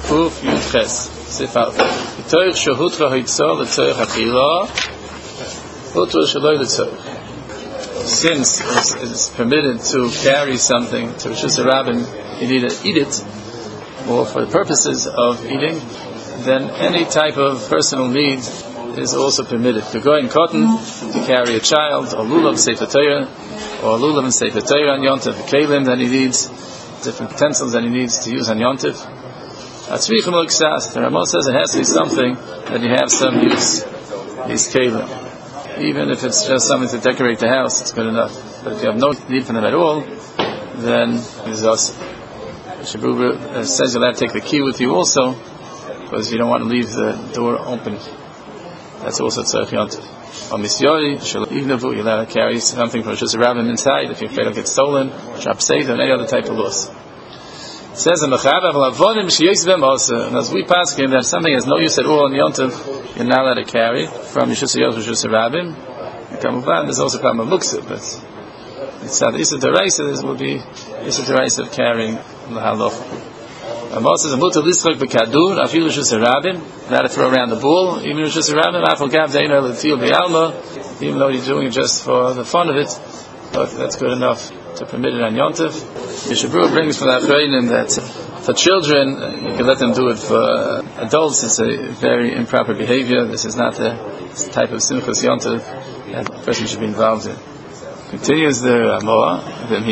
Kuf Yud Ches. Sif Aleph. V'toich shehutra haitzor l'tzoich achila. Hutra shaloi l'tzoich. Since it's permitted to carry something to Rishus HaRabim, you need to eat it, or for the purposes of eating, then any type of personal need is also permitted. To go in cotton, to carry a child, or lulav sefer Torah, or lulav and sefer Torah on Yontif, kelim that he needs, different utensils that he needs to use on Yontif. Atzrichim l'ksas. The Ramah says it has to be something that you have some use. These kelim. Even if it's just something to decorate the house, it's good enough. But if you have no need for them at all, then it's awesome. Shabruba says you'll have to take the key with you also, because you don't want to leave the door open. That's also tzarech yontif. On misyori, shalivnavu, you'll have to carry something from Rishus HaRabim inside if you're afraid it'll get stolen, shop safe, and any other type of loss. It says in Mechaber, and as we pass him that something has no use at all in yontif, you're not allowed to carry from Rishus HaRabim. Kamuvan, there's also a problem of muksa, but it's not the Issa D'Oraisa. This will be Issa D'Oraisa of carrying the halacha. Ramah says, "Amuta lischok b'kadur afilu Rishus HaRabim." Not to throw around the ball, even Rishus HaRabim. Afal gav deina l'til b'alma, even though you're doing it just for the fun of it, but that's good enough to permit it on Yontif. Yeshabru brings from the Achreinim that for children, you can let them do it. For adults, it's a very improper behavior. This is not the type of simchas Yontif that a person should be involved in. Continues the Ramah. If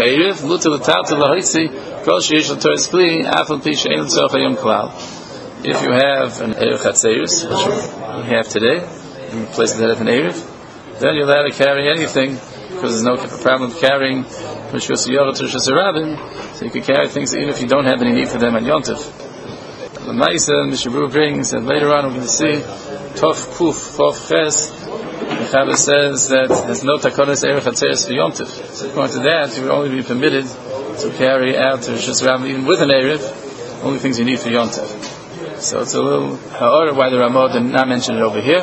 you have an Erev Chatzeris, which we have today, in places that have an Erev, then you're allowed to carry anything, because there's no problem of carrying from Rishus HaYorah to Rishus HaRabim, so you can carry things even if you don't have any need for them on Yontif. The Maisa, Mishabru brings, and later on we're going to see, Tov Kuf, Tov Ches, the Chabad says that there's no takonos Erev Chatzeris for Yontif. So according to that, you will only be permitted to carry out to Rishus HaRabim, even with an Erev, only things you need for Yontif. So it's a little ha'or why the Ramah did not mention it over here.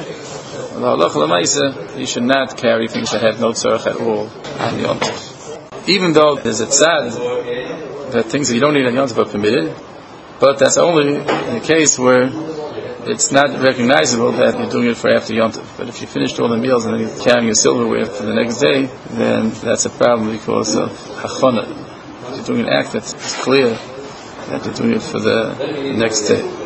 You should not carry things that have no tzorach at all on Yontif. Even though there's a tzad that things that you don't need on Yontif are permitted, but that's only in a case where it's not recognizable that you're doing it for after Yontif. But if you finished all the meals and then you're carrying your silverware for the next day, then that's a problem because of hachana. If you're doing an act that's clear that you're doing it for the next day.